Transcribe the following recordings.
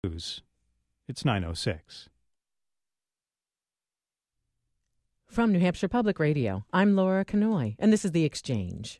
News. It's 9:06. From New Hampshire Public Radio, I'm Laura Kanoy, and this is The Exchange.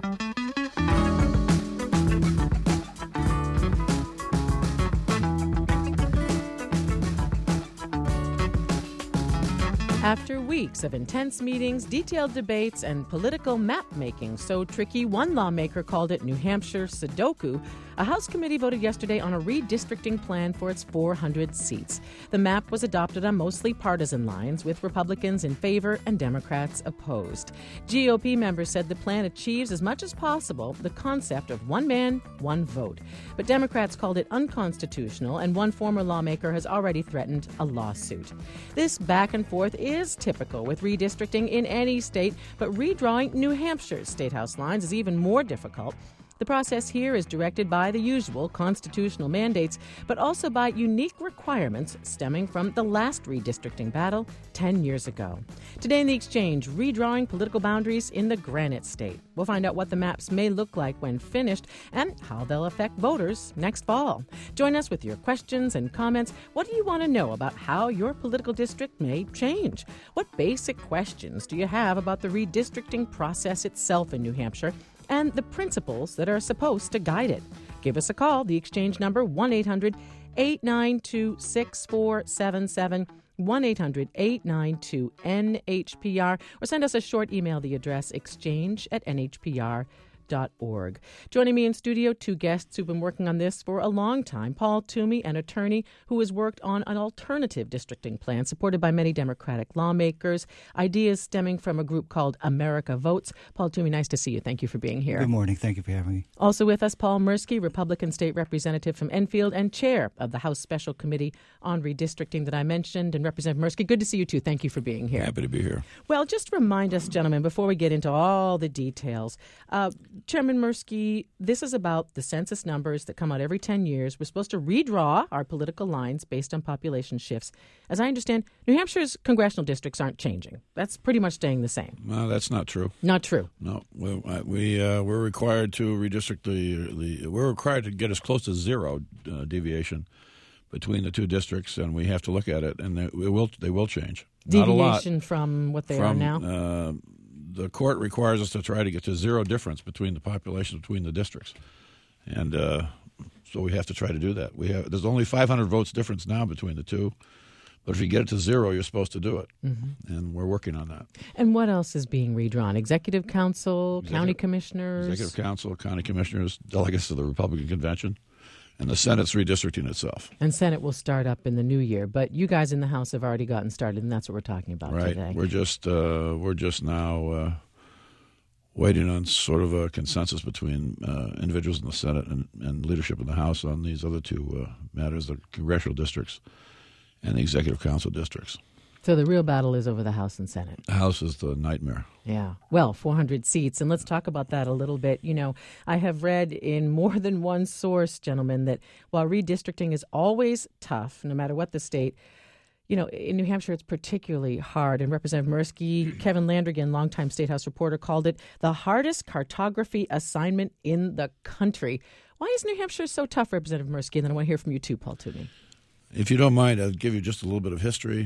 After weeks of intense meetings, detailed debates, and political map-making so tricky one lawmaker called it New Hampshire Sudoku, a House committee voted yesterday on a redistricting plan for its 400 seats. The map was adopted on mostly partisan lines, with Republicans in favor and Democrats opposed. GOP members said the plan achieves as much as possible the concept of one man, one vote. But Democrats called it unconstitutional, and one former lawmaker has already threatened a lawsuit. This back and forth is typical with redistricting in any state, but redrawing New Hampshire's statehouse lines is even more difficult. The process here is directed by the usual constitutional mandates, but also by unique requirements stemming from the last redistricting battle 10 years ago. Today in The Exchange, redrawing political boundaries in the Granite State. We'll find out what the maps may look like when finished and how they'll affect voters next fall. Join us with your questions and comments. What do you want to know about how your political district may change? What basic questions do you have about the redistricting process itself in New Hampshire and the principles that are supposed to guide it? Give us a call. The Exchange number, 1-800-892-6477, 1-800-892-NHPR, or send us a short email, the address exchange@nhpr.org. Joining me in studio, two guests who've been working on this for a long time. Paul Toomey, an attorney who has worked on an alternative districting plan supported by many Democratic lawmakers, ideas stemming from a group called America Votes. Paul Toomey, nice to see you. Thank you for being here. Good morning. Thank you for having me. Also with us, Paul Mirsky, Republican State Representative from Enfield and chair of the House Special Committee on Redistricting that I mentioned. And Representative Mirsky, good to see you too. Thank you for being here. Happy to be here. Well, just remind us, gentlemen, before we get into all the details, Chairman Mirsky, this is about the census numbers that come out every 10 years. We're supposed to redraw our political lines based on population shifts. As I understand, New Hampshire's congressional districts aren't changing. That's pretty much staying the same. No, that's not true. Not true. No, we're required to redistrict we're required to get as close to zero deviation between the two districts, and we have to look at it, and they will change. Not a lot. Deviation from what they are now? The court requires us to try to get to zero difference between the populations between the districts, and so we have to try to do that. There's only 500 votes difference now between the two, but if you get it to zero, you're supposed to do it, and we're working on that. And what else is being redrawn? Executive Council, County Commissioners? Executive Council, County Commissioners, delegates to the Republican Convention. And the Senate's redistricting itself. And Senate will start up in the new year, but you guys in the House have already gotten started, and that's what we're talking about today. Right. We're just now waiting on sort of a consensus between individuals in the Senate and leadership in the House on these other two matters, the congressional districts and the Executive Council districts. So the real battle is over the House and Senate. The House is the nightmare. Yeah. Well, 400 seats. And let's talk about that a little bit. You know, I have read in more than one source, gentlemen, that while redistricting is always tough, no matter what the state, you know, in New Hampshire it's particularly hard. And Representative Mirsky, Kevin Landrigan, longtime State House reporter, called it the hardest cartography assignment in the country. Why is New Hampshire so tough, Representative Mirsky? And then I want to hear from you too, Paul Toomey. If you don't mind, I'll give you just a little bit of history.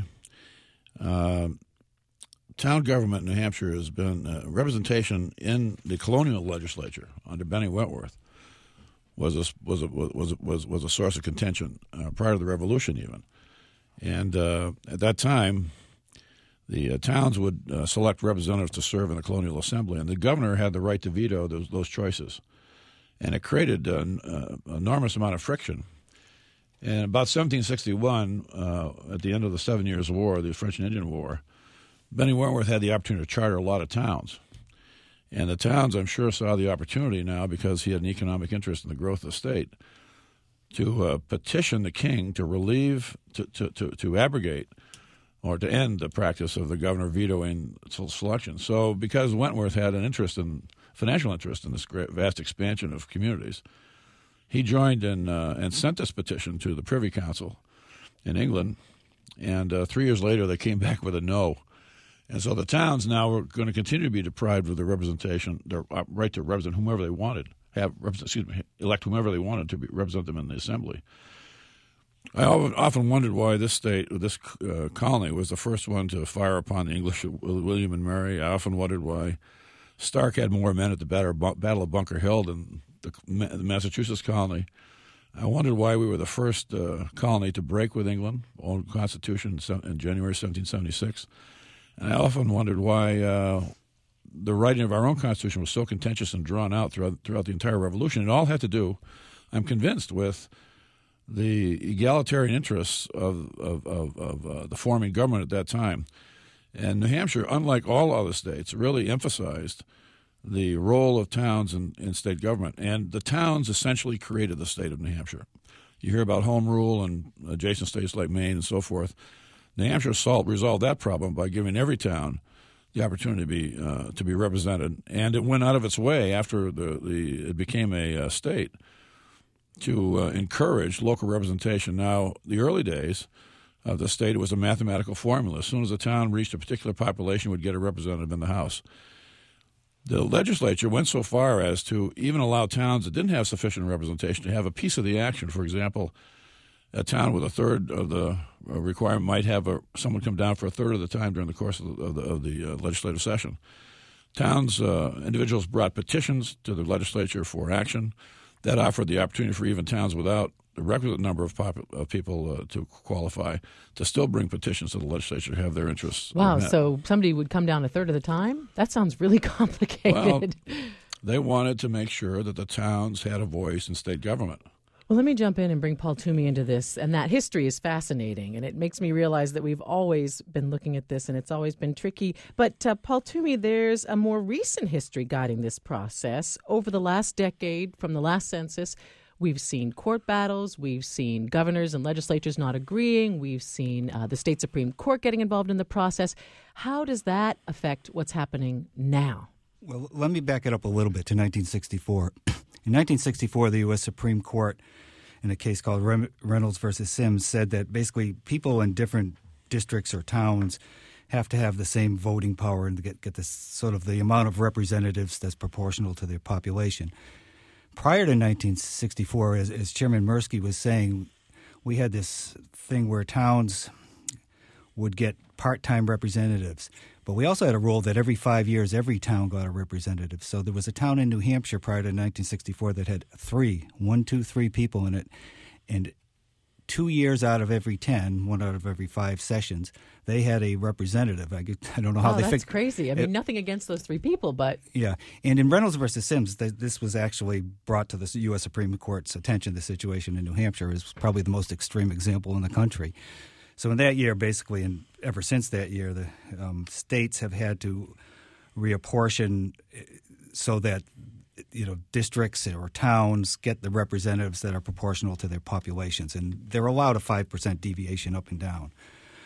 Town government in New Hampshire has been representation in the colonial legislature under Benny Wentworth was a source of contention prior to the Revolution even, and at that time the towns would select representatives to serve in the colonial assembly, and the governor had the right to veto those choices, and it created an enormous amount of friction. And about 1761, at the end of the 7 Years' War, the French and Indian War, Benny Wentworth had the opportunity to charter a lot of towns. And the towns, I'm sure, saw the opportunity now, because he had an economic interest in the growth of the state, to petition the king to relieve, to abrogate, or to end the practice of the governor vetoing selection. So because Wentworth had an financial interest in this great, vast expansion of communities, he joined and sent this petition to the Privy Council in England, and 3 years later they came back with a no. And so the towns now are going to continue to be deprived of their representation, their right to represent whomever they wanted, elect whomever they wanted to represent them in the assembly. I often wondered why this colony was the first one to fire upon the English of William and Mary. I often wondered why Stark had more men at the Battle of Bunker Hill than the Massachusetts colony. I wondered why we were the first colony to break with England, own Constitution in January 1776. And I often wondered why the writing of our own Constitution was so contentious and drawn out throughout the entire Revolution. It all had to do, I'm convinced, with the egalitarian interests of the forming government at that time. And New Hampshire, unlike all other states, really emphasized the role of towns in state government. And the towns essentially created the state of New Hampshire. You hear about home rule and adjacent states like Maine and so forth. New Hampshire resolved that problem by giving every town the opportunity to be represented. And it went out of its way after it became a state to encourage local representation. Now, the early days of the state, it was a mathematical formula. As soon as a town reached a particular population, it would get a representative in the House. The legislature went so far as to even allow towns that didn't have sufficient representation to have a piece of the action. For example, a town with a third of the requirement might have someone come down for a third of the time during the course of the legislative session. Towns, individuals brought petitions to the legislature for action. That offered the opportunity for even towns without the requisite number of people to qualify to still bring petitions to the legislature to have their interests Wow, met. So somebody would come down a third of the time? That sounds really complicated. Well, they wanted to make sure that the towns had a voice in state government. Well, let me jump in and bring Paul Toomey into this. And that history is fascinating. And it makes me realize that we've always been looking at this and it's always been tricky. But Paul Toomey, there's a more recent history guiding this process. Over the last decade, from the last census, we've seen court battles. We've seen governors and legislatures not agreeing. We've seen the state Supreme Court getting involved in the process. How does that affect what's happening now? Well, let me back it up a little bit to 1964. In 1964, the U.S. Supreme Court, in a case called Reynolds versus Sims, said that basically people in different districts or towns have to have the same voting power and get this sort of the amount of representatives that's proportional to their population. Prior to 1964, as Chairman Mirsky was saying, we had this thing where towns would get part-time representatives. But we also had a rule that every 5 years, every town got a representative. So there was a town in New Hampshire prior to 1964 that had 3 people in it. And 2 years out of every 10, 1 out of every 5 sessions, they had a representative. I don't know how they figured. That's crazy. I mean, nothing against those 3 people, but... Yeah. And in Reynolds versus Sims, this was actually brought to the U.S. Supreme Court's attention. The situation in New Hampshire is probably the most extreme example in the country. So in that year, basically, and ever since that year, the states have had to reapportion so that districts or towns get the representatives that are proportional to their populations, and they're allowed a 5% deviation up and down.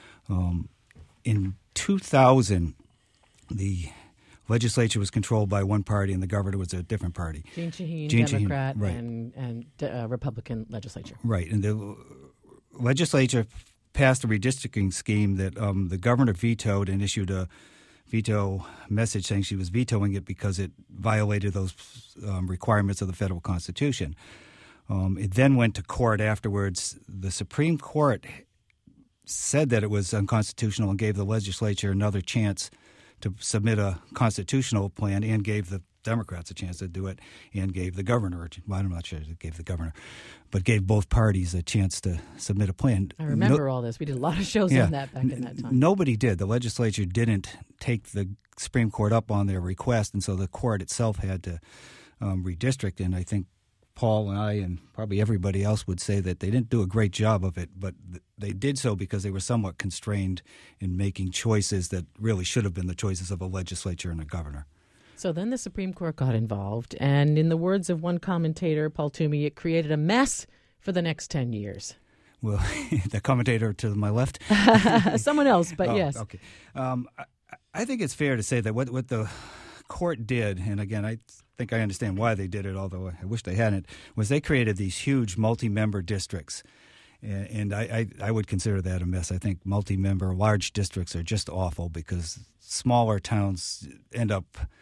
In 2000, the legislature was controlled by one party, and the governor was a different party. Jeanne Shaheen, Democrat, right. and Republican legislature. Right, and the legislature passed a redistricting scheme that the governor vetoed and issued a veto message saying she was vetoing it because it violated those requirements of the federal Constitution. It then went to court afterwards. The Supreme Court said that it was unconstitutional and gave the legislature another chance to submit a constitutional plan and gave the Democrats a chance to do it and gave the governor, well, I'm not sure it gave the governor, but gave both parties a chance to submit a plan. I remember all this. We did a lot of shows on that back in that time. Nobody did. The legislature didn't take the Supreme Court up on their request, and so the court itself had to redistrict. And I think Paul and I and probably everybody else would say that they didn't do a great job of it, but they did so because they were somewhat constrained in making choices that really should have been the choices of a legislature and a governor. So then the Supreme Court got involved, and in the words of one commentator, Paul Toomey, it created a mess for the next 10 years. Well, the commentator to my left? Someone else, but yes. Okay. I think it's fair to say that what the court did, and again, I think I understand why they did it, although I wish they hadn't, was they created these huge multi-member districts. And I would consider that a mess. I think multi-member large districts are just awful because smaller towns end up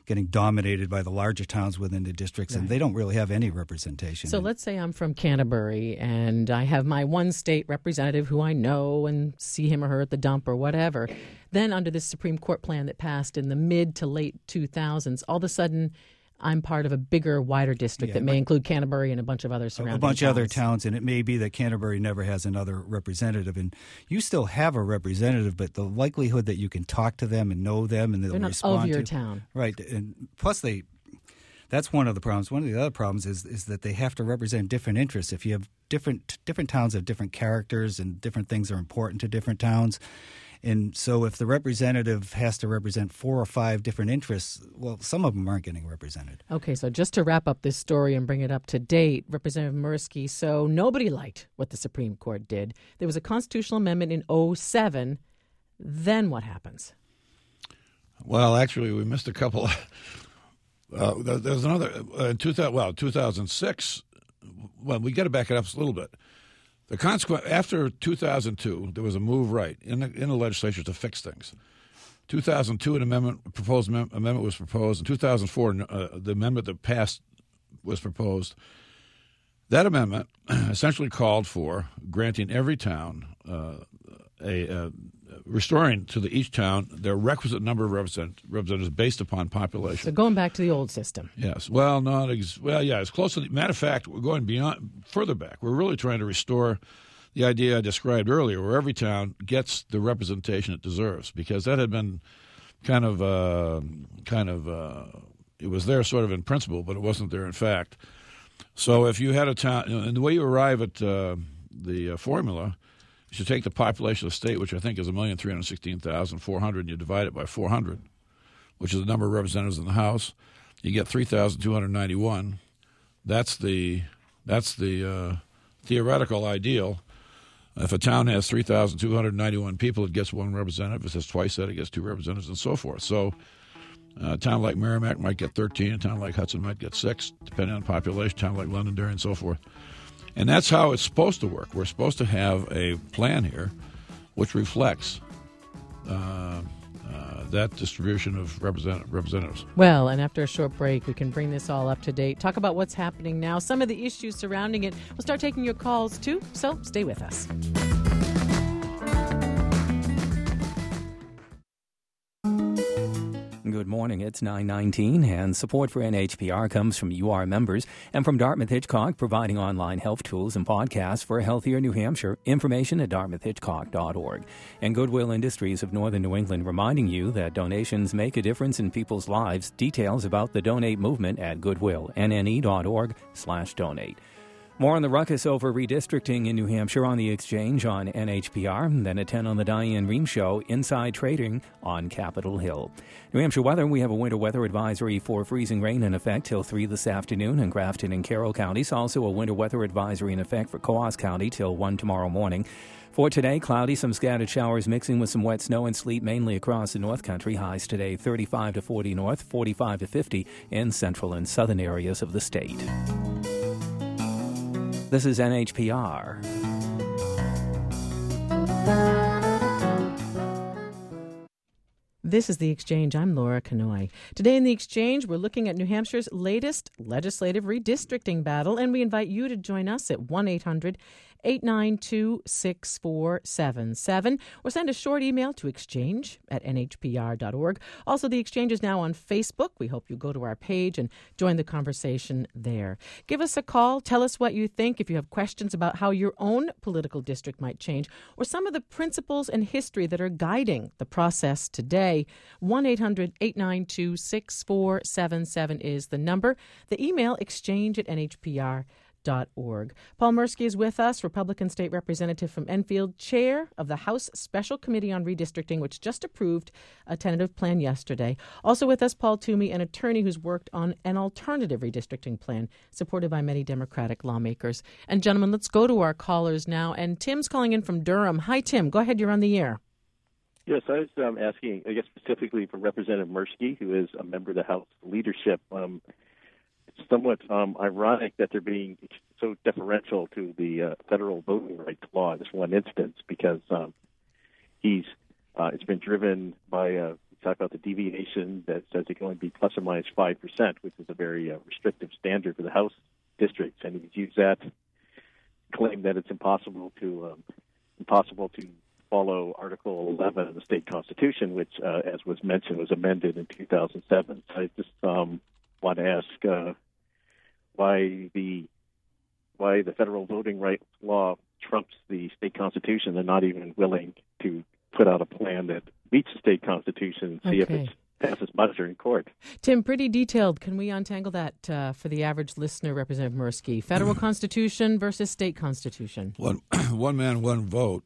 getting dominated by the larger towns within the districts, and they don't really have any representation. So let's say I'm from Canterbury and I have my one state representative who I know and see him or her at the dump or whatever. Then under this Supreme Court plan that passed in the mid to late 2000s, all of a sudden I'm part of a bigger, wider district that may include Canterbury and a bunch of other surrounding towns. A bunch of other towns, and it may be that Canterbury never has another representative. And you still have a representative, but the likelihood that you can talk to them and know them and they'll They're not respond of your to town. Right. And plus that's one of the problems. One of the other problems is that they have to represent different interests. If you have different towns have different characters and different things are important to different towns. And so if the representative has to represent 4 or 5 different interests, well, some of them aren't getting represented. Okay, so just to wrap up this story and bring it up to date, Representative Mirsky, so nobody liked what the Supreme Court did. There was a constitutional amendment in 2007. Then what happens? Well, actually, we missed a couple. There's another, 2006, well, we got to back it up a little bit. The consequence after 2002, there was a move in the legislature to fix things. 2002, an amendment was proposed. In 2004, the amendment that passed was proposed. That amendment essentially called for granting every town restoring to each town their requisite number of representatives based upon population. So going back to the old system. Yes. Well, it's close to the matter of fact, we're going further back. We're really trying to restore the idea I described earlier, where every town gets the representation it deserves, because that had been kind of it was there sort of in principle, but it wasn't there in fact. So if you had a town, and the way you arrive at the formula, you should take the population of the state, which I think is 1,316,400, and you divide it by 400, which is the number of representatives in the House. You get 3,291. That's the theoretical ideal. If a town has 3,291 people, it gets 1 representative. If it has twice that, it gets 2 representatives, and so forth. So a town like Merrimack might get 13. A town like Hudson might get 6, depending on population. A town like Londonderry, and so forth. And that's how it's supposed to work. We're supposed to have a plan here which reflects that distribution of representatives. Well, and after a short break, we can bring this all up to date, talk about what's happening now, some of the issues surrounding it. We'll start taking your calls, too, so stay with us. Good morning. It's 9:19, and support for NHPR comes from UR members and from Dartmouth-Hitchcock, providing online health tools and podcasts for a healthier New Hampshire. Information at dartmouthhitchcock.org. And Goodwill Industries of Northern New England reminding you that donations make a difference in people's lives. Details about the Donate movement at goodwillnne.org/donate. More on the ruckus over redistricting in New Hampshire on the Exchange on NHPR, then at 10 on the Diane Rehm Show, Inside Trading on Capitol Hill. New Hampshire weather, we have a winter weather advisory for freezing rain in effect till 3 this afternoon in Grafton and Carroll counties. Also a winter weather advisory in effect for Coos County till 1 tomorrow morning. For today, cloudy, some scattered showers mixing with some wet snow and sleet mainly across the North Country. Highs today 35 to 40 north, 45 to 50 in central and southern areas of the state. This is NHPR. This is The Exchange. I'm Laura Kanoy. Today in The Exchange, we're looking at New Hampshire's latest legislative redistricting battle, and we invite you to join us at 1-800-892-6477 or send a short email to exchange@nhpr.org. Also, The Exchange is now on Facebook. We hope you go to our page and join the conversation there. Give us a call. Tell us what you think. If you have questions about how your own political district might change or some of the principles and history that are guiding the process today, 1-800-892-6477 is the number. The email, exchange@nhpr.org. Paul Mirsky is with us, Republican State Representative from Enfield, chair of the House Special Committee on Redistricting, which just approved a tentative plan yesterday. Also with us, Paul Toomey, an attorney who's worked on an alternative redistricting plan supported by many Democratic lawmakers. And gentlemen, let's go to our callers now. And Tim's calling in from Durham. Hi, Tim. Go ahead. You're on the air. Yes, I was asking, I guess specifically for Representative Mirsky, who is a member of the House leadership. It's somewhat ironic that they're being so deferential to the federal voting rights law in this one instance, because it's been driven by talk about the deviation that says it can only be plus or minus 5%, which is a very restrictive standard for the House districts, and he's used that to claim that it's impossible to follow Article 11 of the state constitution, which, as was mentioned, was amended in 2007. So I just want to ask why the federal voting rights law trumps the state constitution. They're not even willing to put out a plan that meets the state constitution and see if it passes muster in court. Tim, pretty detailed. Can we untangle that for the average listener, Representative Mirsky? Federal constitution versus state constitution. One man, one vote.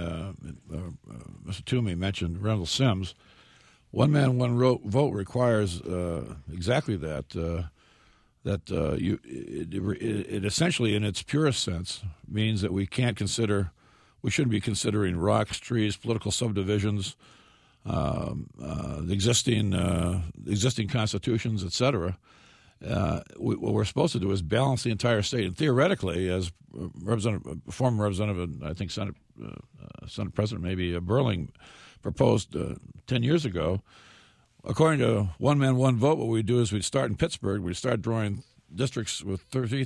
Mr. Toomey mentioned Reynolds Sims. One man, one vote requires exactly that. It essentially, in its purest sense, means that we shouldn't be considering rocks, trees, political subdivisions, the existing constitutions, etc. What we're supposed to do is balance the entire state. And theoretically, as former representative, I think Senate President maybe Burling proposed 10 years ago, according to one man, one vote, what we'd do is we'd start in Pittsburgh. We'd start drawing districts with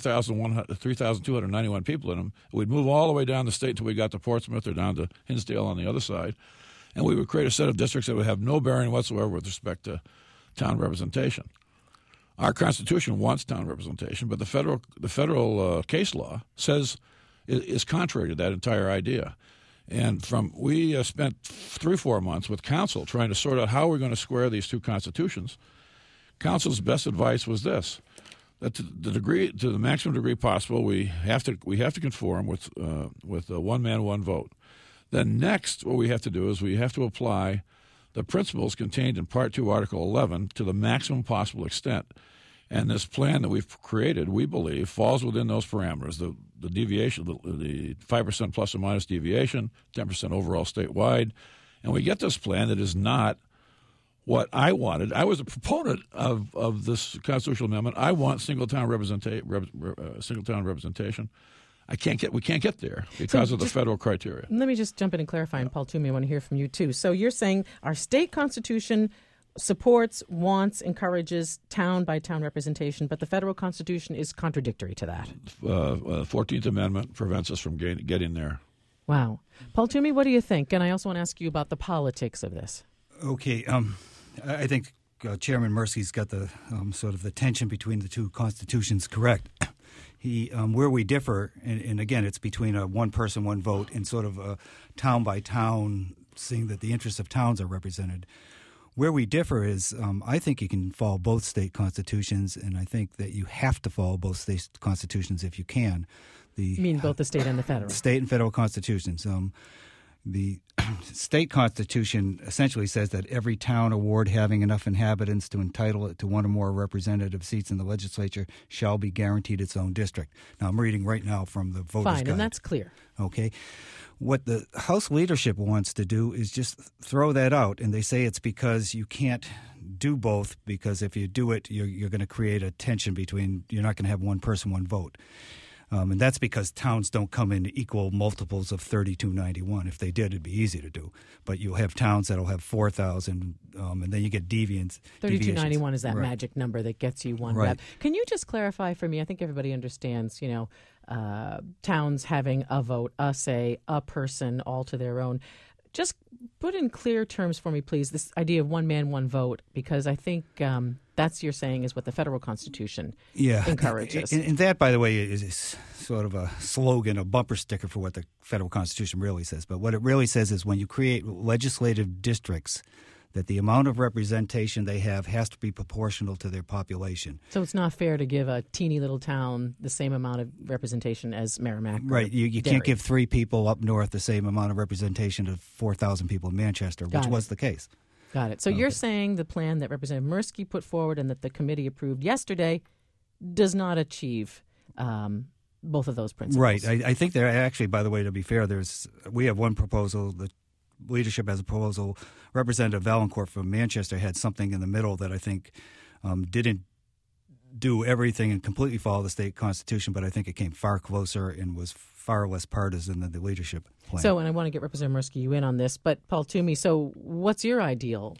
3,291 people in them. We'd move all the way down the state until we got to Portsmouth or down to Hinsdale on the other side. And we would create a set of districts that would have no bearing whatsoever with respect to town representation. Our Constitution wants town representation, but the federal case law says is contrary to that entire idea. And we spent 3-4 months with counsel trying to sort out how we're going to square these two constitutions. Counsel's best advice was this: that to the maximum degree possible, we have to conform with one man, one vote. Then next, what we have to do is we have to apply the principles contained in Part 2, Article 11 to the maximum possible extent. And this plan that we've created, we believe, falls within those parameters. The deviation, the 5% plus or minus deviation, 10% overall statewide. And we get this plan that is not what I wanted. I was a proponent of this constitutional amendment. I want single town representation. We can't get there because of the federal criteria. Let me just jump in and clarify, and Paul Toomey, I want to hear from you too. So you're saying our state constitution supports, wants, encourages town-by-town representation, but the federal constitution is contradictory to that. 14th Amendment prevents us from getting there. Wow. Paul Toomey, what do you think? And I also want to ask you about the politics of this. Okay. I think Chairman Mirsky's got the sort of the tension between the two constitutions correct. Where we differ, and again, it's between a one person, one vote and sort of a town by town, seeing that the interests of towns are represented. Where we differ is I think you can follow both state constitutions, and I think that you have to follow both state constitutions if you can. You mean both the state and the federal? State and federal constitutions. The state constitution essentially says that every town or ward having enough inhabitants to entitle it to one or more representative seats in the legislature shall be guaranteed its own district. Now, I'm reading right now from the Voters' Guide. Fine, and that's clear. Okay. What the House leadership wants to do is just throw that out, and they say it's because you can't do both, because if you do it, you're going to create a tension between, you're not going to have one person, one vote. And that's because towns don't come in equal multiples of 3291. If they did, it'd be easy to do. But you'll have towns that'll have 4,000, and then you get deviants. 3291 is that magic number that gets you one rep. Can you just clarify for me? I think everybody understands, towns having a vote, a say, a person, all to their own. Just put in clear terms for me, please, this idea of one man, one vote, because I think that's, you're saying, is what the federal constitution encourages. And that, by the way, is sort of a slogan, a bumper sticker for what the federal constitution really says. But what it really says is when you create legislative districts, that the amount of representation they have has to be proportional to their population. So it's not fair to give a teeny little town the same amount of representation as Merrimack. Right. You can't give 3 people up north the same amount of representation to 4,000 people in Manchester, which was the case. Got it. So you're saying the plan that Representative Mirsky put forward and that the committee approved yesterday does not achieve both of those principles. Right. I think there actually, by the way, to be fair, we have one proposal. The leadership has a proposal. Representative Valancourt from Manchester had something in the middle that I think didn't do everything and completely follow the state constitution, but I think it came far closer and was far less partisan than the leadership plan. So, and I want to get Representative Mirsky you in on this, but Paul Toomey, so what's your ideal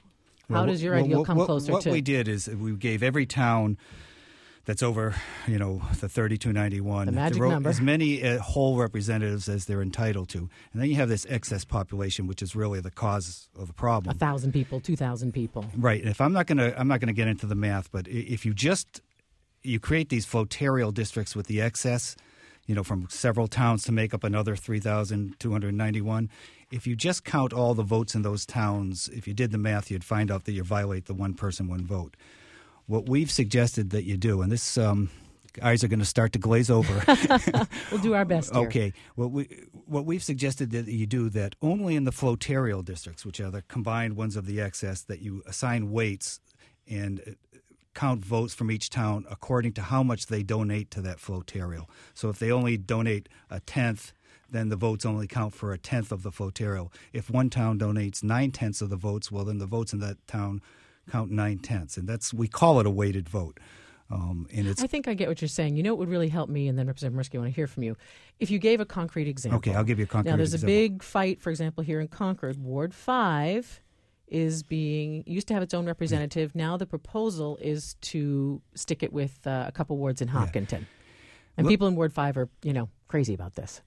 How does your ideal come closer what to? What we did is we gave every town that's over, the 3291, the magic number, as many whole representatives as they're entitled to, and then you have this excess population, which is really the cause of the problem. 1,000 people, 2,000 people, right? And if I'm not gonna get into the math, but if you create these flotarial districts with the excess, from several towns to make up another 3,291. If you just count all the votes in those towns, if you did the math, you'd find out that you violate the one person, one vote. What we've suggested that you do, and this eyes are going to start to glaze over. We'll do our best here. Okay. What we've suggested that you do that only in the flotarial districts, which are the combined ones of the excess, that you assign weights and count votes from each town according to how much they donate to that flotarial. So if they only donate a tenth, then the votes only count for a tenth of the flotarial. If one town donates 9/10 of the votes, well, then the votes in that town count 9/10, and we call it a weighted vote. I think I get what you're saying. What would really help me, and then Representative Mirsky, I want to hear from you. If you gave a concrete example. Okay, I'll give you a concrete example. Now, there's a big fight, for example, here in Concord. Ward 5 used to have its own representative. Now the proposal is to stick it with a couple wards in Hopkinton. And people in Ward 5 are, crazy about this.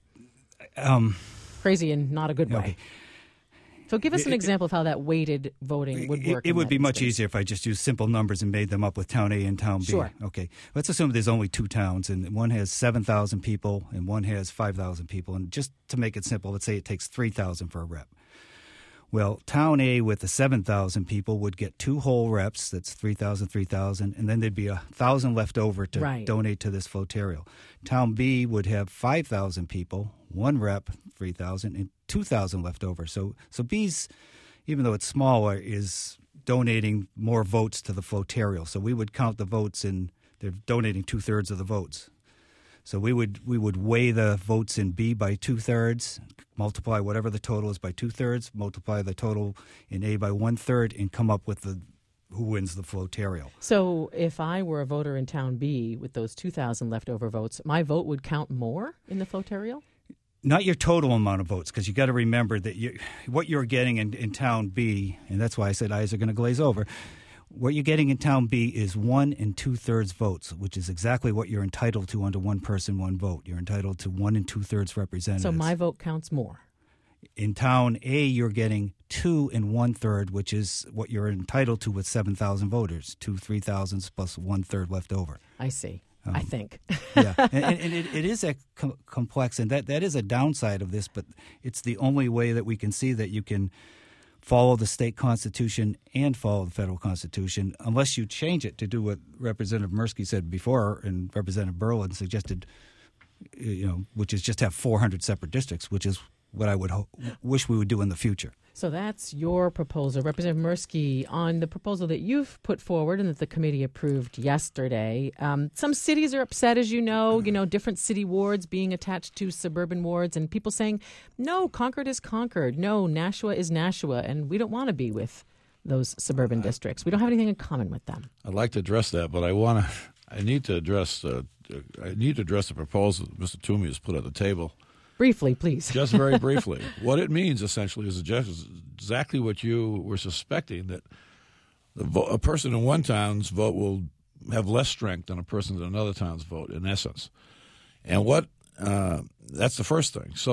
Crazy in not a good way. Okay. So give us an example of how that weighted voting would work. It would be much easier if I just used simple numbers and made them up with Town A and Town B. Sure. Okay. Let's assume there's only two towns, and one has 7,000 people and one has 5,000 people. And just to make it simple, let's say it takes 3,000 for a rep. Well, Town A with the 7,000 people would get two whole reps. That's 3,000, 3,000, and then there'd be 1,000 left over to donate to this flotarial. Town B would have 5,000 people, one rep, 3,000, and 2,000 left over. So B's, even though it's smaller, is donating more votes to the flotarial. So we would count the votes, and they're donating 2/3 of the votes. So we would weigh the votes in B by 2/3, multiply whatever the total is by 2/3, multiply the total in A by 1/3, and come up with who wins the flotarial. So if I were a voter in Town B with those 2,000 leftover votes, my vote would count more in the flotarial? Not your total amount of votes, because you got to remember that what you're getting in Town B, and that's why I said eyes are going to glaze over. What you're getting in Town B is 1 2/3 votes, which is exactly what you're entitled to under one person, one vote. You're entitled to 1 2/3 representatives. So my vote counts more. In Town A, you're getting 2 1/3, which is what you're entitled to with 7,000 voters, 3,000 plus 1/3 left over. I see. I think. Yeah, and it is complex, and that is a downside of this, but it's the only way that we can see that you can follow the state constitution and follow the federal constitution, unless you change it to do what Representative Mirsky said before and Representative Berlin suggested, which is just have 400 separate districts, which is what I would wish we would do in the future. So that's your proposal. Representative Mirsky, on the proposal that you've put forward and that the committee approved yesterday, some cities are upset, as you know, different city wards being attached to suburban wards, and people saying, no, Concord is Concord. No, Nashua is Nashua, and we don't want to be with those suburban districts. We don't have anything in common with them. I'd like to address that, but I need to address the proposal that Mr. Toomey has put on the table. Briefly, please. Just very briefly. What it means, essentially, is exactly what you were suspecting, that a person in one town's vote will have less strength than a person in another town's vote, in essence. And that's the first thing. So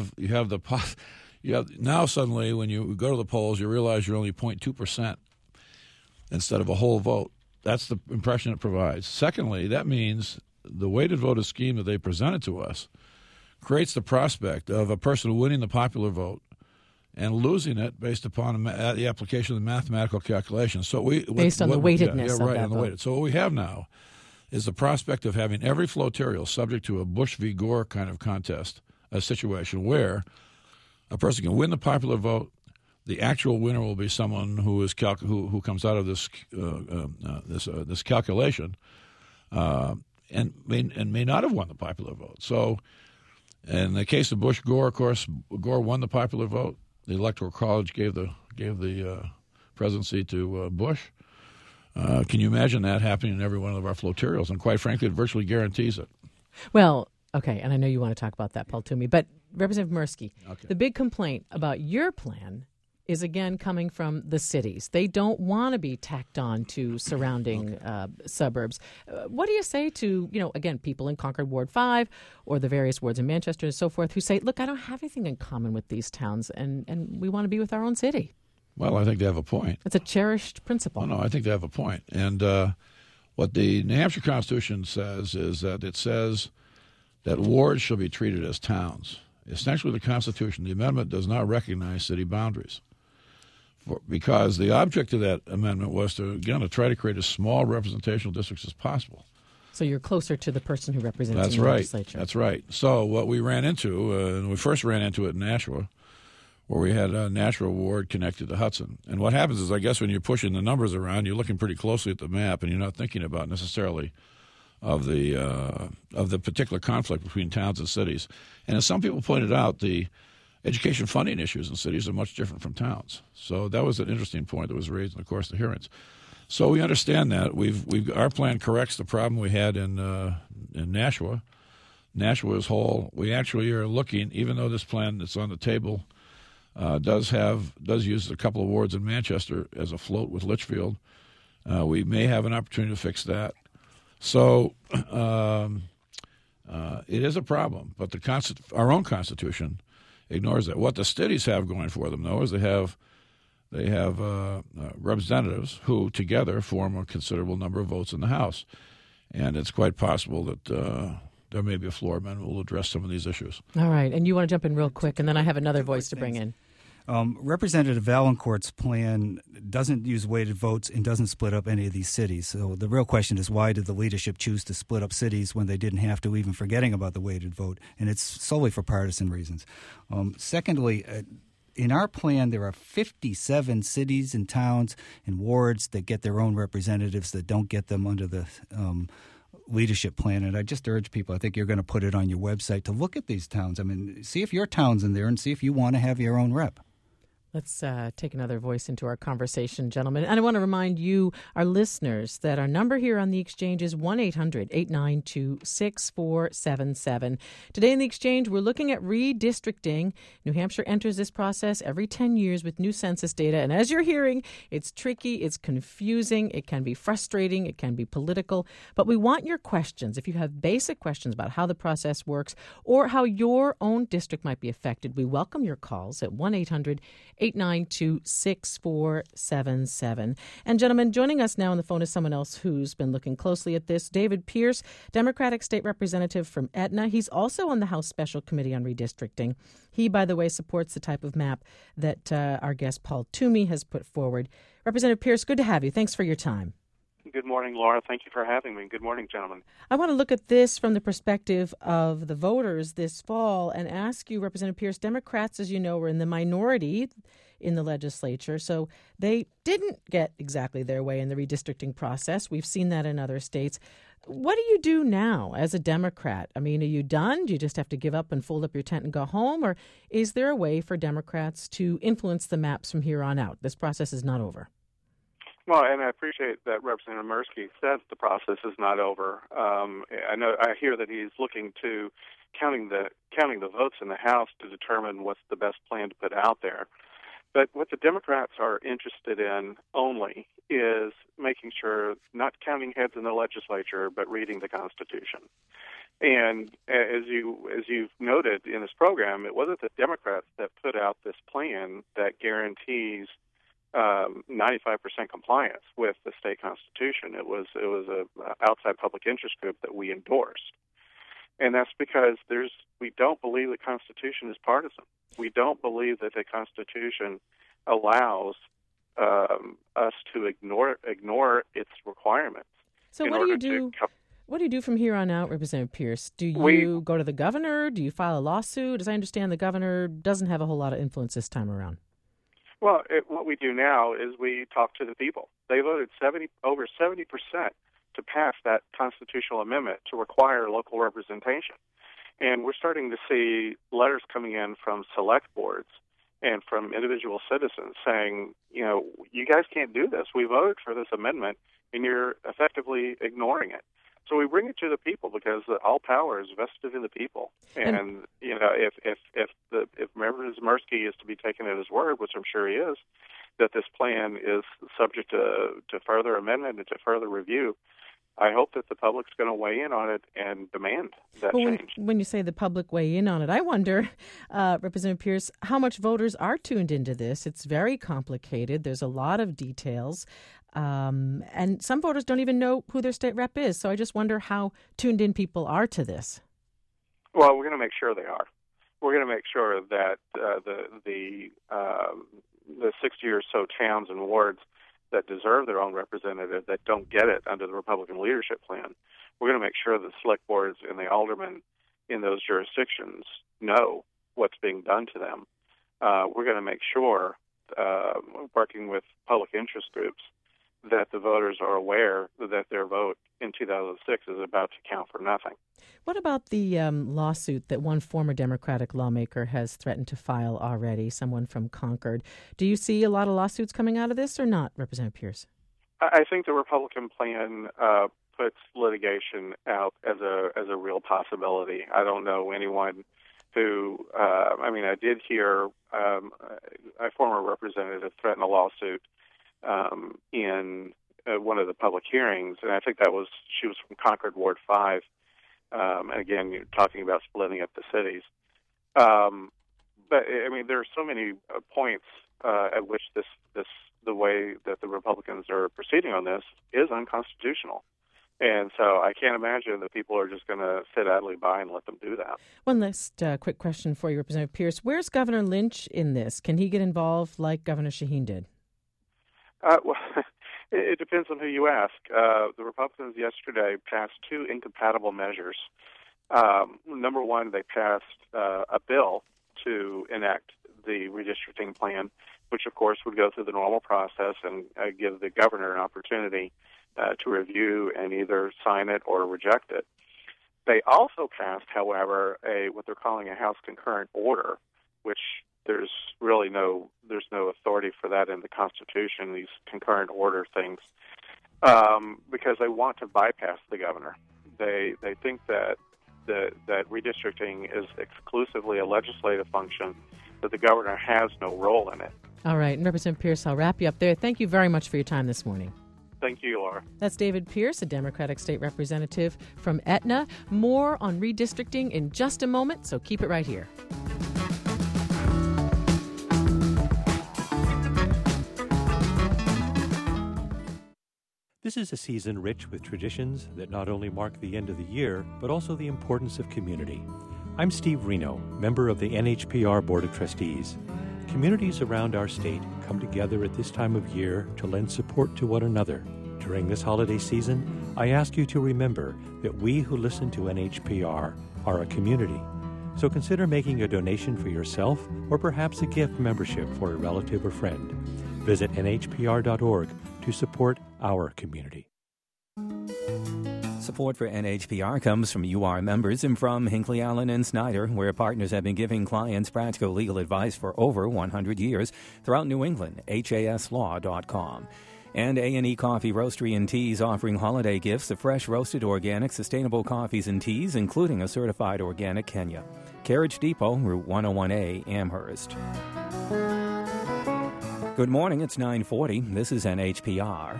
now suddenly when you go to the polls, you realize you're only 0.2% instead of a whole vote. That's the impression it provides. Secondly, that means the weighted voter scheme that they presented to us creates the prospect of a person winning the popular vote and losing it based upon the application of the mathematical calculation. So based on the weightedness of that vote. Weighted. So what we have now is the prospect of having every flotarial subject to a Bush v. Gore kind of contest, a situation where a person can win the popular vote. The actual winner will be someone who comes out of this this calculation and may not have won the popular vote. So, in the case of Bush-Gore, of course, Gore won the popular vote. The Electoral College gave the presidency to Bush. Can you imagine that happening in every one of our flotarials? And quite frankly, it virtually guarantees it. Well, okay, and I know you want to talk about that, Paul Toomey, but Representative Mirsky, the big complaint about your plan is again coming from the cities. They don't want to be tacked on to surrounding suburbs. What do you say to, again, people in Concord Ward 5 or the various wards in Manchester and so forth who say, look, I don't have anything in common with these towns and we want to be with our own city? Well, I think they have a point. It's a cherished principle. Oh, no, I think they have a point. And what the New Hampshire Constitution says is that it says that wards shall be treated as towns. Essentially, the Constitution, the amendment does not recognize city boundaries. Because the object of that amendment was to try to create as small representational districts as possible. So you're closer to the person who represents That's in the right. legislature. That's right. So what we ran into, and we first ran into it in Nashua, where we had a Nashua ward connected to Hudson. And what happens is, I guess, when you're pushing the numbers around, you're looking pretty closely at the map, and you're not thinking about necessarily of the particular conflict between towns and cities. And as some people pointed out, the education funding issues in cities are much different from towns. So that was an interesting point that was raised in the course of the hearings. So we understand that. Our plan corrects the problem we had in Nashua. Nashua is whole. We actually are looking, even though this plan that's on the table does use a couple of wards in Manchester as a float with Litchfield, we may have an opportunity to fix that. So it is a problem, but our own Constitution ignores that. What the cities have going for them, though, is they have representatives who together form a considerable number of votes in the House, and it's quite possible that there may be a floor amendment that will address some of these issues. All right, and you want to jump in real quick, and then I have another voice to bring in. Representative Valancourt's plan doesn't use weighted votes and doesn't split up any of these cities. So the real question is, why did the leadership choose to split up cities when they didn't have to, even forgetting about the weighted vote? And it's solely for partisan reasons. Secondly, in our plan, there are 57 cities and towns and wards that get their own representatives that don't get them under the leadership plan. And I just urge people, I think you're going to put it on your website, to look at these towns. I mean, see if your town's in there and see if you want to have your own rep. Let's take another voice into our conversation, gentlemen. And I want to remind you, our listeners, that our number here on the Exchange is 1-800-892-6477. Today in the Exchange, we're looking at redistricting. New Hampshire enters this process every 10 years with new census data. And as you're hearing, it's tricky, it's confusing, it can be frustrating, it can be political. But we want your questions. If you have basic questions about how the process works or how your own district might be affected, we welcome your calls at 1-800-892-6477. And gentlemen, joining us now on the phone is someone else who's been looking closely at this. David Pierce, Democratic State Representative from Etna. He's also on the House Special Committee on Redistricting. He, by the way, supports the type of map that our guest Paul Toomey has put forward. Representative Pierce, good to have you. Thanks for your time. Good morning, Laura. Thank you for having me. Good morning, gentlemen. I want to look at this from the perspective of the voters this fall and ask you, Representative Pierce, Democrats, as you know, were in the minority in the legislature, so they didn't get exactly their way in the redistricting process. We've seen that in other states. What do you do now as a Democrat? I mean, are you done? Do you just have to give up and fold up your tent and go home? Or is there a way for Democrats to influence the maps from here on out? This process is not over. Well, and I appreciate that Representative Mirsky says the process is not over. I hear that he's looking to counting the votes in the House to determine what's the best plan to put out there. But what the Democrats are interested in only is making sure, not counting heads in the legislature, but reading the Constitution. And as you've noted in this program, it wasn't the Democrats that put out this plan that guarantees 95% compliance with the state constitution. It was a outside public interest group that we endorsed, and that's because we don't believe the Constitution is partisan. We don't believe that the Constitution allows us to ignore its requirements. So what do you do? What do you do from here on out, Representative Pierce? Do you go to the governor? Do you file a lawsuit? As I understand, the governor doesn't have a whole lot of influence this time around. Well, what we do now is we talk to the people. They voted over 70% to pass that constitutional amendment to require local representation. And we're starting to see letters coming in from select boards and from individual citizens saying, you guys can't do this. We voted for this amendment, and you're effectively ignoring it. So we bring it to the people because all power is vested in the people. And if Representative Zmirsky is to be taken at his word, which I'm sure he is, that this plan is subject to further amendment and to further review, I hope that the public's going to weigh in on it and demand that change. When you say the public weigh in on it, I wonder, Representative Pierce, how much voters are tuned into this. It's very complicated. There's a lot of details. And some voters don't even know who their state rep is. So I just wonder how tuned in people are to this. Well, we're going to make sure they are. We're going to make sure that the 60 or so towns and wards that deserve their own representative that don't get it under the Republican leadership plan, we're going to make sure the select boards and the aldermen in those jurisdictions know what's being done to them. We're going to make sure, working with public interest groups, that the voters are aware that their vote in 2006 is about to count for nothing. What about the lawsuit that one former Democratic lawmaker has threatened to file already, someone from Concord? Do you see a lot of lawsuits coming out of this or not, Representative Pierce? I think the Republican plan puts litigation out as a real possibility. I don't know anyone who, I did hear a former representative threaten a lawsuit in one of the public hearings, and I think she was from Concord Ward 5. And again, you're talking about splitting up the cities. But there are so many points at which the way that the Republicans are proceeding on this is unconstitutional. And so I can't imagine that people are just going to sit idly by and let them do that. One last quick question for you, Representative Pierce. Where's Governor Lynch in this? Can he get involved like Governor Shaheen did? Well, it depends on who you ask. The Republicans yesterday passed two incompatible measures. Number one, they passed a bill to enact the redistricting plan, which, of course, would go through the normal process and give the governor an opportunity to review and either sign it or reject it. They also passed, however, what they're calling a House concurrent order, which there's no authority for that in the Constitution, these concurrent order things, because they want to bypass the governor. They think that redistricting is exclusively a legislative function, that the governor has no role in it. All right. And Representative Pierce, I'll wrap you up there. Thank you very much for your time this morning. Thank you, Laura. That's David Pierce, a Democratic state representative from Etna. More on redistricting in just a moment, so keep it right here. This is a season rich with traditions that not only mark the end of the year, but also the importance of community. I'm Steve Reno, member of the NHPR Board of Trustees. Communities around our state come together at this time of year to lend support to one another. During this holiday season, I ask you to remember that we who listen to NHPR are a community. So consider making a donation for yourself or perhaps a gift membership for a relative or friend. Visit nhpr.org to support our community. Support for NHPR comes from UR members and from Hinckley, Allen & Snyder, where partners have been giving clients practical legal advice for over 100 years throughout New England, haslaw.com. And A&E Coffee Roastery and Teas offering holiday gifts of fresh roasted organic sustainable coffees and teas, including a certified organic Kenya. Carriage Depot, Route 101A, Amherst. Good morning, it's 9:40. This is NHPR.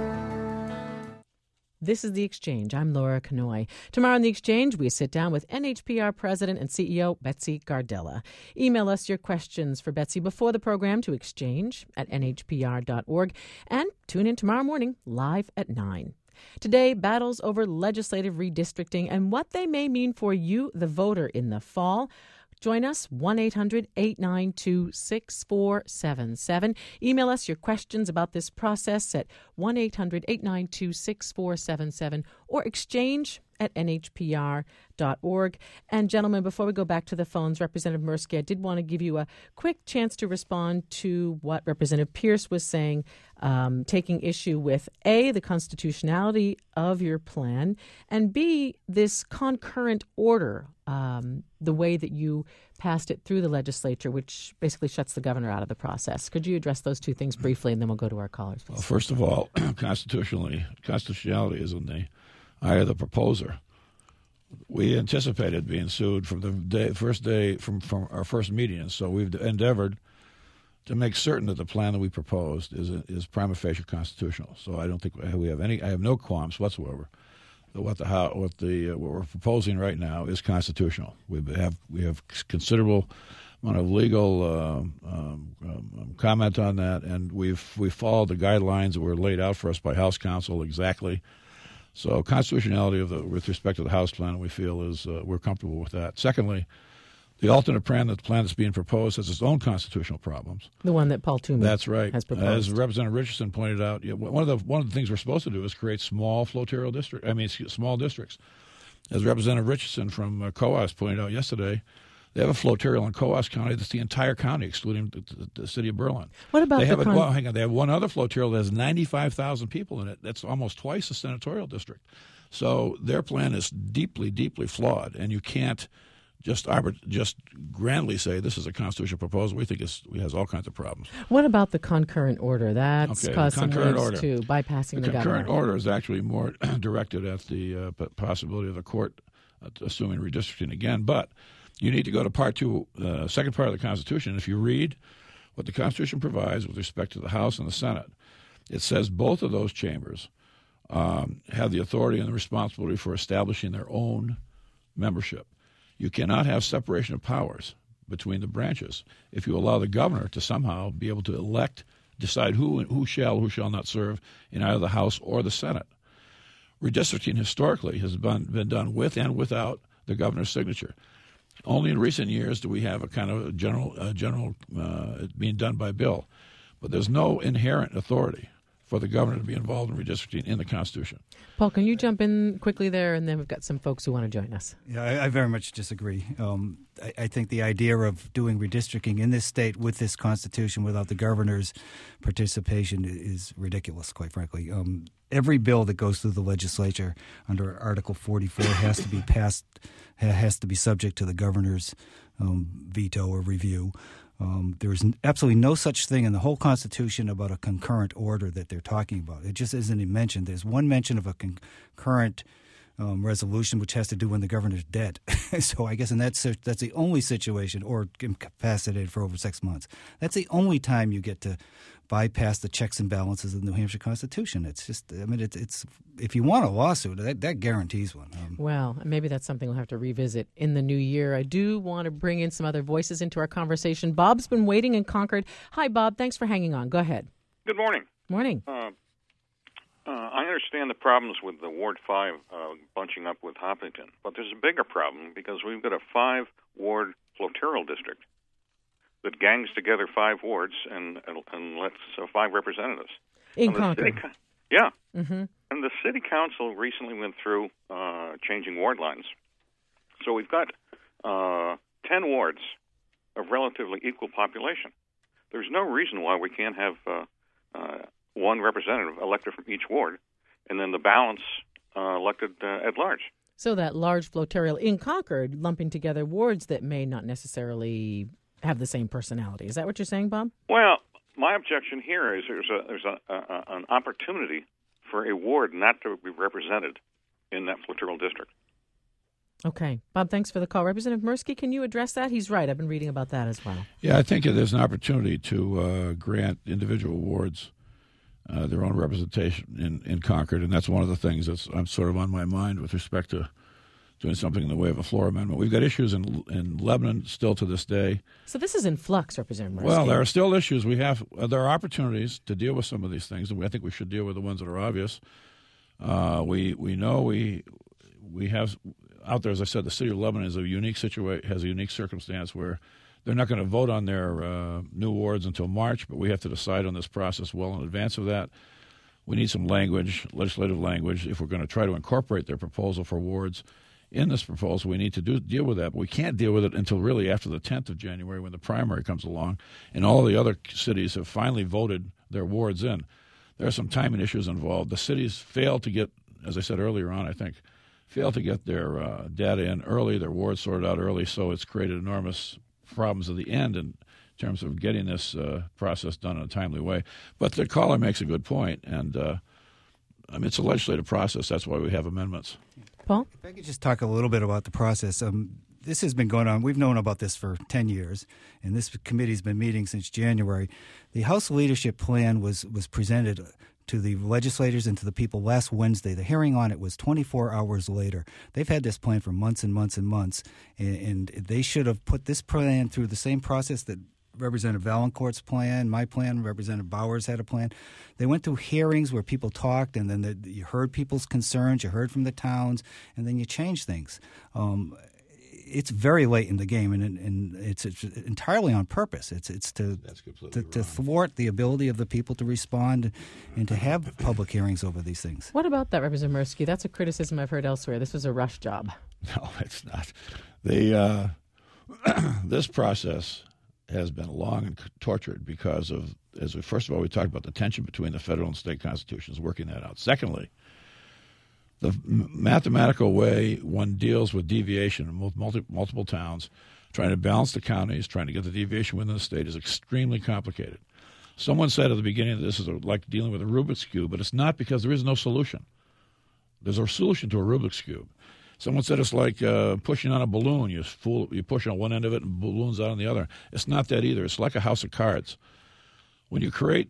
This is The Exchange. I'm Laura Kanoy. Tomorrow on The Exchange, we sit down with NHPR President and CEO Betsy Gardella. Email us your questions for Betsy before the program to exchange@nhpr.org. And tune in tomorrow morning, live at 9. Today, battles over legislative redistricting and what they may mean for you, the voter, in the fall. Join us, 1-800-892-6477. Email us your questions about this process at 1-800-892-6477 or exchange@nhpr.org. And gentlemen, before we go back to the phones, Representative Zmirsky, I did want to give you a quick chance to respond to what Representative Pierce was saying, taking issue with A, the constitutionality of your plan, and B, this concurrent order, the way that you passed it through the legislature, which basically shuts the governor out of the process. Could you address those two things briefly, and then we'll go to our callers, please? Well, first of all, constitutionality is in the I, the proposer, we anticipated being sued from the first day from our first meeting, and so we've endeavored to make certain that the plan that we proposed is prima facie constitutional. So I don't think we have any. I have no qualms whatsoever that what we're proposing right now is constitutional. We have considerable amount of legal comment on that, and we've followed the guidelines that were laid out for us by House Counsel exactly. So constitutionality with respect to the House plan, we feel is we're comfortable with that. Secondly, the alternate plan that's being proposed has its own constitutional problems. The one that Paul Toomey that's right. has proposed. As Representative Richardson pointed out, one of the things we're supposed to do is create small small districts. As Representative Richardson from Coas pointed out yesterday, they have a flotarial in Coas County that's the entire county, excluding the city of Berlin. What about they have they have one other flotarial that has 95,000 people in it. That's almost twice the senatorial district. So their plan is deeply, deeply flawed, and you can't just grandly say this is a constitutional proposal. We think it has all kinds of problems. What about the concurrent order? That's caused some waves too, bypassing the governor. The concurrent order is actually more directed at the possibility of the court assuming redistricting again, but you need to go to Part 2, second part of the Constitution. If you read what the Constitution provides with respect to the House and the Senate, it says both of those chambers have the authority and the responsibility for establishing their own membership. You cannot have separation of powers between the branches if you allow the governor to somehow be able to decide who shall not serve in either the House or the Senate. Redistricting historically has been done with and without the governor's signature. Only in recent years do we have a kind of general being done by bill, but there's no inherent authority for the governor to be involved in redistricting in the Constitution. Paul, can you jump in quickly there, and then we've got some folks who want to join us. Yeah, I very much disagree. I think the idea of doing redistricting in this state with this Constitution without the governor's participation is ridiculous, quite frankly. Every bill that goes through the legislature under Article 44 has to be passed, has to be subject to the governor's veto or review. There is absolutely no such thing in the whole Constitution about a concurrent order that they're talking about. It just isn't even mentioned. There's one mention of a concurrent resolution, which has to do when the governor's dead. So I guess that's the only situation, or incapacitated for over 6 months. That's the only time you get to bypass the checks and balances of the New Hampshire Constitution. It's just, it's if you want a lawsuit, that guarantees one. Well, maybe that's something we'll have to revisit in the new year. I do want to bring in some other voices into our conversation. Bob's been waiting in Concord. Hi, Bob. Thanks for hanging on. Go ahead. Good morning. Morning. I understand the problems with the Ward 5 bunching up with Hopkinton, but there's a bigger problem because we've got a 5-ward flotarial district that gangs together 5 wards and lets 5 representatives. In Concord. Yeah. Mm-hmm. And the city council recently went through changing ward lines. So we've got 10 wards of relatively equal population. There's no reason why we can't have one representative elected from each ward, and then the balance elected at large. So that large flotarial in Concord lumping together wards that may not necessarily have the same personality. Is that what you're saying, Bob? Well, my objection here is there's an opportunity for a ward not to be represented in that flotarial district. Okay. Bob, thanks for the call. Representative Mirsky, can you address that? He's right. I've been reading about that as well. Yeah, I think there's an opportunity to grant individual wards their own representation in Concord, and that's one of the things that's sort of on my mind with respect to doing something in the way of a floor amendment. We've got issues in Lebanon still to this day. So this is in flux, Representative Mirsky. Well, there are still issues. There are opportunities to deal with some of these things, and I think we should deal with the ones that are obvious. We know we have out there, as I said, the city of Lebanon is a unique has a unique circumstance where they're not going to vote on their new wards until March, but we have to decide on this process well in advance of that. We need some legislative language, if we're going to try to incorporate their proposal for wards in this proposal. We need to deal with that, but we can't deal with it until really after the 10th of January when the primary comes along and all the other cities have finally voted their wards in. There are some timing issues involved. The cities failed to get, as I said earlier on, I think, failed to get their data in early, their wards sorted out early, so it's created enormous problems at the end in terms of getting this process done in a timely way. But the caller makes a good point, and it's a legislative process. That's why we have amendments. Paul? If I could just talk a little bit about the process. This has been going on. We've known about this for 10 years, and this committee's been meeting since January. The House Leadership Plan was presented to the legislators and to the people last Wednesday. The hearing on it was 24 hours later. They've had this plan for months and months and months, and they should have put this plan through the same process that Representative Valancourt's plan, my plan, Representative Bowers had a plan. They went through hearings where people talked, and then you heard people's concerns, you heard from the towns, and then you changed things. It's very late in the game, and it's entirely on purpose. It's to thwart the ability of the people to respond and to have public hearings over these things. What about that, Representative Mirsky? That's a criticism I've heard elsewhere. This was a rush job. No, it's not. This process has been long and tortured because of, first of all, we talked about the tension between the federal and state constitutions, working that out. Secondly, the mathematical way one deals with deviation in multiple towns, trying to balance the counties, trying to get the deviation within the state is extremely complicated. Someone said at the beginning that this is like dealing with a Rubik's Cube, but it's not, because there is no solution. There's a solution to a Rubik's Cube. Someone said it's like pushing on a balloon. You push on one end of it and balloons out on the other. It's not that either. It's like a house of cards. When you create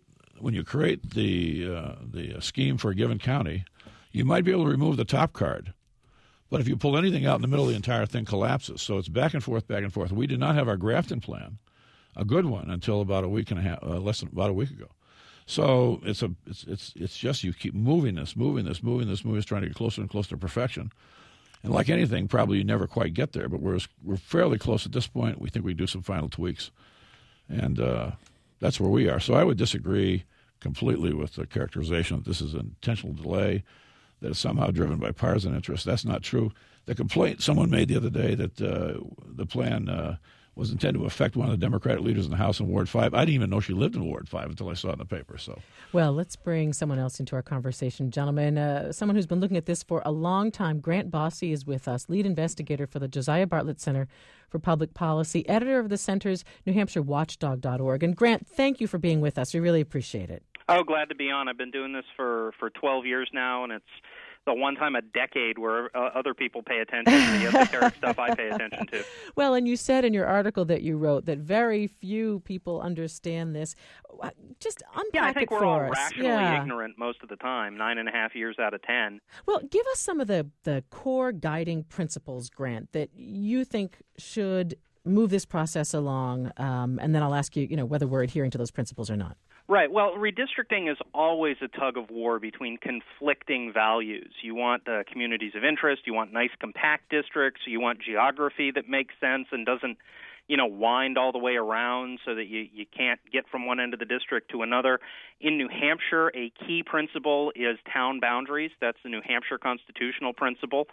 the scheme for a given county, you might be able to remove the top card, but if you pull anything out in the middle, the entire thing collapses. So it's back and forth, back and forth. We did not have our Grafton plan, a good one, until about a week and a half, less than about a week ago. So it's just you keep moving this, trying to get closer and closer to perfection. And like anything, probably you never quite get there, but we're fairly close at this point. We think we can do some final tweaks, and that's where we are. So I would disagree completely with the characterization that this is an intentional delay, that is somehow driven by partisan interest. That's not true. The complaint someone made the other day that the plan was intended to affect one of the Democratic leaders in the House in Ward 5. I didn't even know she lived in Ward 5 until I saw it in the paper. So, well, let's bring someone else into our conversation, gentlemen. Someone who's been looking at this for a long time. Grant Bosse is with us, lead investigator for the Josiah Bartlett Center for Public Policy, editor of the center's New Hampshire Watchdog.org. And Grant, thank you for being with us. We really appreciate it. Oh, glad to be on. I've been doing this for 12 years now, and it's the one time a decade where other people pay attention to the esoteric stuff I pay attention to. Well, and you said in your article that you wrote that very few people understand this. Just unpack it for us. Yeah, I think we're all rationally ignorant most of the time, 9.5 years out of 10. Well, give us some of the core guiding principles, Grant, that you think should move this process along, and then I'll ask you, whether we're adhering to those principles or not. Right. Well, redistricting is always a tug of war between conflicting values. You want communities of interest. You want nice, compact districts. You want geography that makes sense and doesn't, wind all the way around so that you can't get from one end of the district to another. In New Hampshire, a key principle is town boundaries. That's the New Hampshire constitutional principle.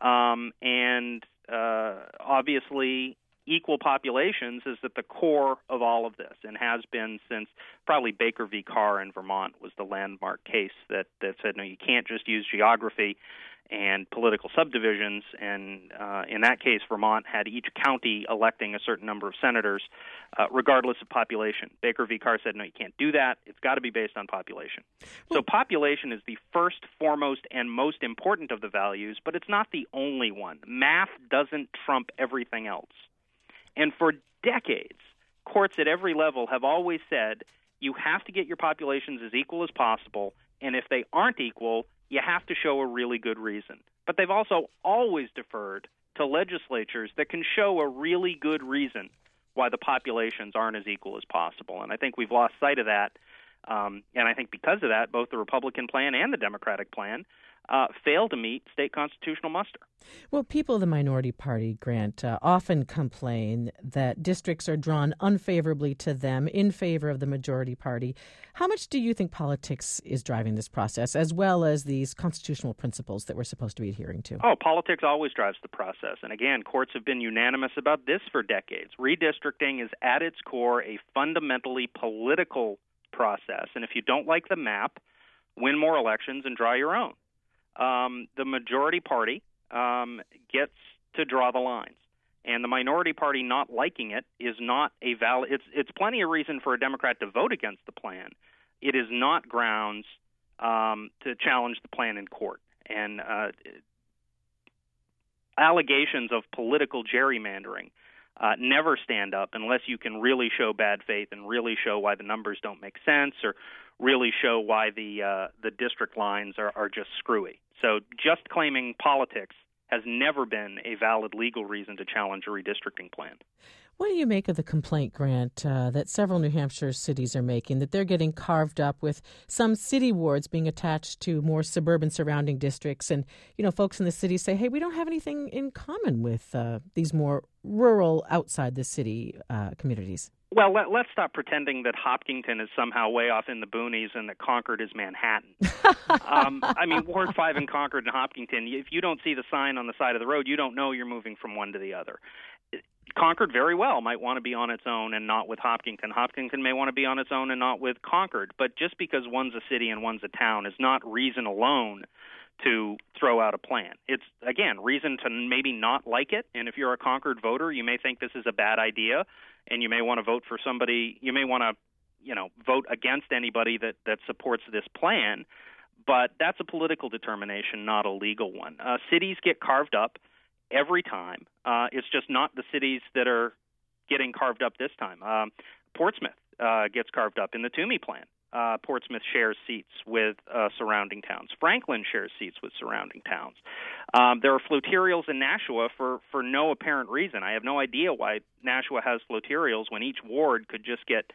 And obviously, equal populations is at the core of all of this and has been since probably Baker v. Carr in Vermont was the landmark case that said, no, you can't just use geography and political subdivisions. And in that case, Vermont had each county electing a certain number of senators regardless of population. Baker v. Carr said, no, you can't do that. It's got to be based on population. So population is the first, foremost, and most important of the values, but it's not the only one. Math doesn't trump everything else. And for decades, courts at every level have always said you have to get your populations as equal as possible, and if they aren't equal, you have to show a really good reason. But they've also always deferred to legislatures that can show a really good reason why the populations aren't as equal as possible. And I think we've lost sight of that. And I think because of that, both the Republican plan and the Democratic plan fail to meet state constitutional muster. Well, people of the minority party, Grant, often complain that districts are drawn unfavorably to them in favor of the majority party. How much do you think politics is driving this process, as well as these constitutional principles that we're supposed to be adhering to? Oh, politics always drives the process. And again, courts have been unanimous about this for decades. Redistricting is at its core a fundamentally political process. And if you don't like the map, win more elections and draw your own. The majority party gets to draw the lines, and the minority party not liking it is not a valid. It's plenty of reason for a Democrat to vote against the plan. It is not grounds to challenge the plan in court. And allegations of political gerrymandering never stand up unless you can really show bad faith and really show why the numbers don't make sense or really show why the district lines are just screwy. So just claiming politics has never been a valid legal reason to challenge a redistricting plan. What do you make of the complaint, Grant, that several New Hampshire cities are making, that they're getting carved up with some city wards being attached to more suburban surrounding districts? And, folks in the city say, hey, we don't have anything in common with these more rural, outside the city communities. Well, let's stop pretending that Hopkinton is somehow way off in the boonies and that Concord is Manhattan. Ward 5 in Concord and Hopkinton, if you don't see the sign on the side of the road, you don't know you're moving from one to the other. Concord very well might want to be on its own and not with Hopkinton. Hopkinton may want to be on its own and not with Concord. But just because one's a city and one's a town is not reason alone to throw out a plan. It's, again, reason to maybe not like it. And if you're a Concord voter, you may think this is a bad idea, and you may want to vote for somebody. You may want to, vote against anybody that supports this plan. But that's a political determination, not a legal one. Cities get carved up every time. It's just not the cities that are getting carved up this time. Portsmouth gets carved up in the Toomey plan. Portsmouth shares seats with surrounding towns. Franklin shares seats with surrounding towns. There are floterials in Nashua for no apparent reason. I have no idea why Nashua has floterials when each ward could just get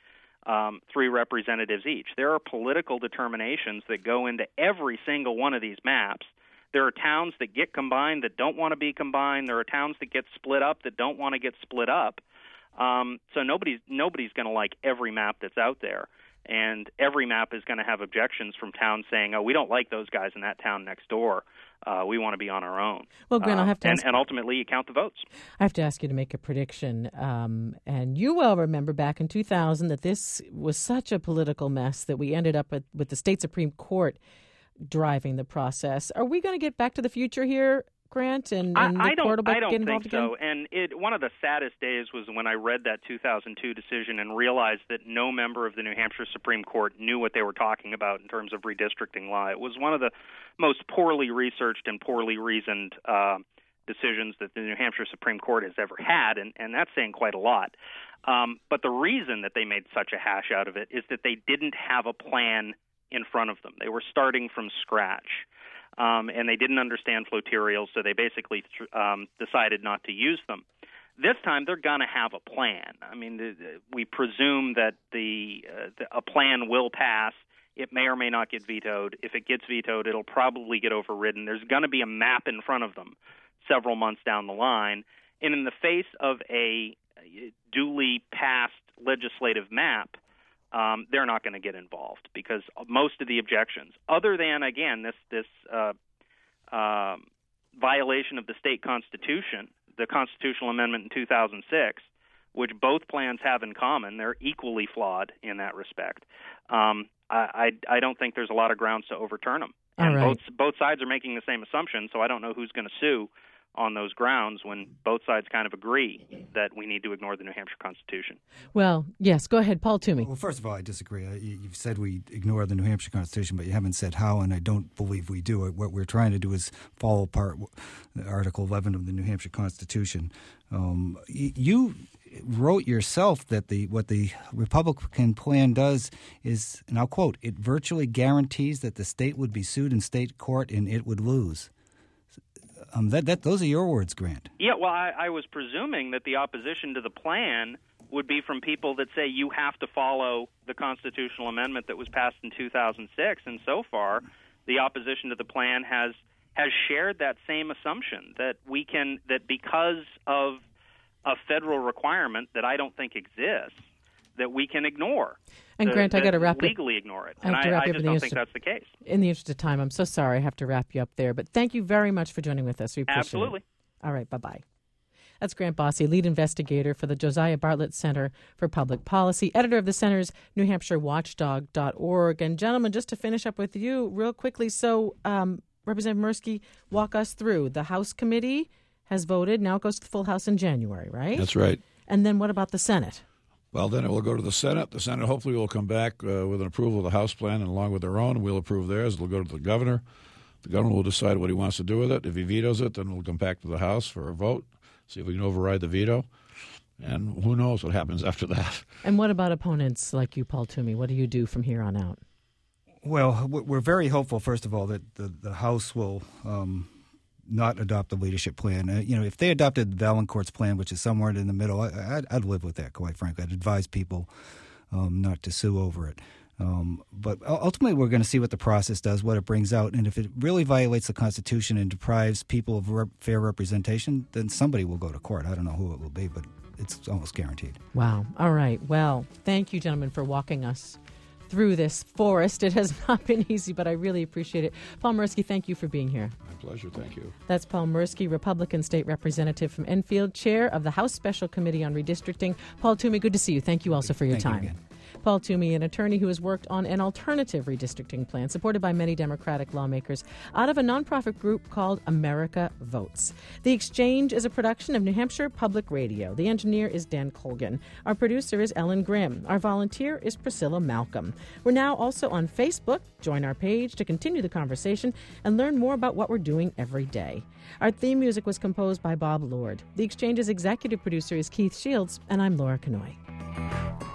3 representatives each. There are political determinations that go into every single one of these maps. There are towns that get combined that don't want to be combined. There are towns that get split up that don't want to get split up. So nobody's going to like every map that's out there. And every map is going to have objections from towns saying, oh, we don't like those guys in that town next door. We want to be on our own. Well, Grant, I'll have to and ultimately you count the votes. I have to ask you to make a prediction. And you well remember back in 2000 that this was such a political mess that we ended up with the state Supreme Court driving the process. Are we going to get back to the future here, Grant, and the court will get involved again? So. And one of the saddest days was when I read that 2002 decision and realized that no member of the New Hampshire Supreme Court knew what they were talking about in terms of redistricting law. It was one of the most poorly researched and poorly reasoned decisions that the New Hampshire Supreme Court has ever had, and that's saying quite a lot. But the reason that they made such a hash out of it is that they didn't have a plan in front of them. They were starting from scratch. And they didn't understand floterials, so they basically decided not to use them. This time, they're going to have a plan. I mean, we presume that a plan will pass. It may or may not get vetoed. If it gets vetoed, it'll probably get overridden. There's going to be a map in front of them several months down the line. And in the face of a duly passed legislative map, they're not going to get involved because most of the objections, other than, again, this violation of the state constitution, the constitutional amendment in 2006, which both plans have in common, they're equally flawed in that respect. I don't think there's a lot of grounds to overturn them. And right. both sides are making the same assumption, so I don't know who's going to sue on those grounds when both sides kind of agree that we need to ignore the New Hampshire Constitution. Well, yes, go ahead, Paul Toomey. Well, first of all, I disagree. You've said we ignore the New Hampshire Constitution, but you haven't said how, and I don't believe we do. What we're trying to do is follow apart Article 11 of the New Hampshire Constitution. You wrote yourself that what the Republican plan does is, and I'll quote, it virtually guarantees that the state would be sued in state court and it would lose. Those are your words, Grant. Yeah, well, I was presuming that the opposition to the plan would be from people that say you have to follow the constitutional amendment that was passed in 2006, and so far the opposition to the plan has shared that same assumption that because of a federal requirement that I don't think exists, that we can ignore. And Grant, I got to wrap legally ignore it. And I just don't think that's the case. In the interest of time, I'm so sorry I have to wrap you up there. But thank you very much for joining with us. We appreciate Absolutely. it. All right, bye-bye. That's Grant Bosse, lead investigator for the Josiah Bartlett Center for Public Policy, editor of the center's NewHampshireWatchdog.org. And gentlemen, just to finish up with you real quickly, so Representative Mirsky, walk us through. The House committee has voted. Now it goes to the full House in January, right? That's right. And then what about the Senate? Well, then it will go to the Senate. The Senate hopefully will come back with an approval of the House plan, and along with their own, we'll approve theirs. It'll go to the governor. The governor will decide what he wants to do with it. If he vetoes it, then it'll come back to the House for a vote, see if we can override the veto. And who knows what happens after that. And what about opponents like you, Paul Toomey? What do you do from here on out? Well, we're very hopeful, first of all, that the House will not adopt the leadership plan. If they adopted Valancourt's plan, which is somewhere in the middle, I'd live with that, quite frankly. I'd advise people not to sue over it. But ultimately, we're going to see what the process does, what it brings out. And if it really violates the Constitution and deprives people of fair representation, then somebody will go to court. I don't know who it will be, but it's almost guaranteed. Wow. All right. Well, thank you, gentlemen, for walking us through this forest. It has not been easy, but I really appreciate it. Paul Mirsky, thank you for being here. My pleasure. Thank you. That's Paul Mirsky, Republican State Representative from Enfield, Chair of the House Special Committee on Redistricting. Paul Toomey, good to see you. Thank you also for your time. Thank you again. Paul Toomey, an attorney who has worked on an alternative redistricting plan supported by many Democratic lawmakers out of a nonprofit group called America Votes. The Exchange is a production of New Hampshire Public Radio. The engineer is Dan Colgan. Our producer is Ellen Grimm. Our volunteer is Priscilla Malcolm. We're now also on Facebook. Join our page to continue the conversation and learn more about what we're doing every day. Our theme music was composed by Bob Lord. The Exchange's executive producer is Keith Shields, and I'm Laura Kanoy.